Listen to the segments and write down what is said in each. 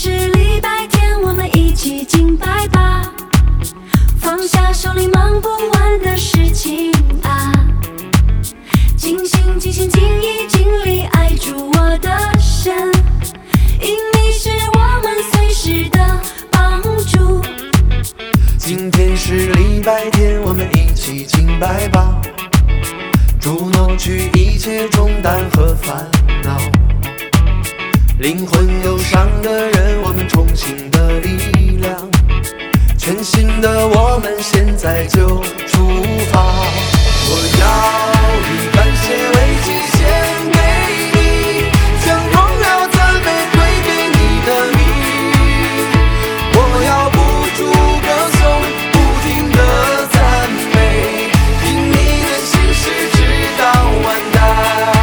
是礼拜天，我们一起敬拜吧，放下手里忙不完的事情啊，尽心尽心尽意尽力爱主我的神，因你是我们随时的帮助。 今天是礼拜天，我们一起敬拜吧，主挪去一切重担和烦恼，灵魂忧伤的人，我们重新的力量，全新的我们现在就出发。我要以感谢为祭献给你，将荣耀赞美归给你的名，我要不住歌颂，不停的赞美，因你的心事直到万代。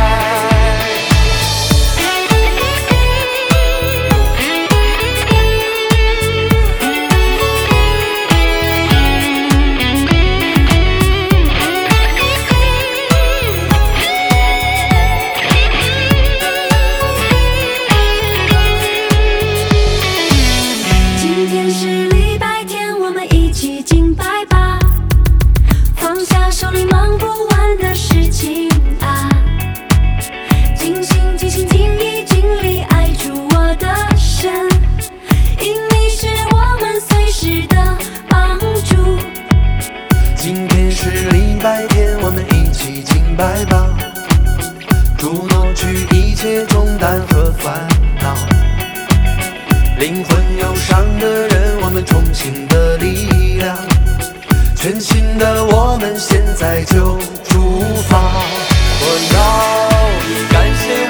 今天是礼拜天，我们一起敬拜吧，放下手里忙不完的事情啊，尽心尽心尽意尽力爱主我的神，因你是我们随时的帮助。 今天是礼拜天，我们一起敬拜吧，主挪去一切重担和烦恼，灵魂忧伤的人，我们重新的力量，全新的我们现在就出发。我要以感谢